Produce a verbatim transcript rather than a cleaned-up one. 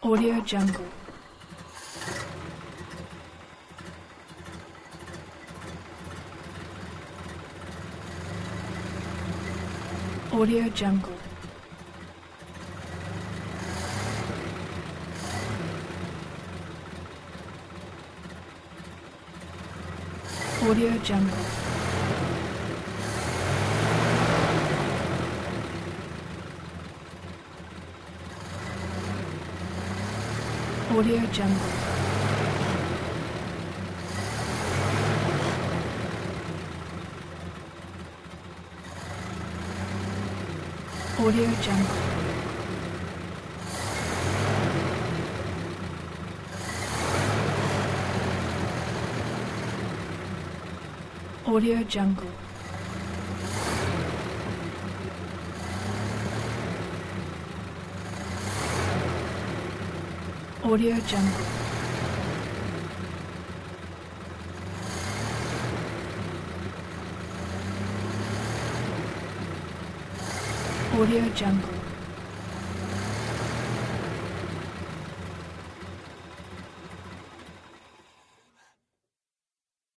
Audio Jungle. Audio Jungle. Audio Jungle. Audio Jungle. Audio Jungle. Audio Jungle. Audio Jungle. Audio Jungle.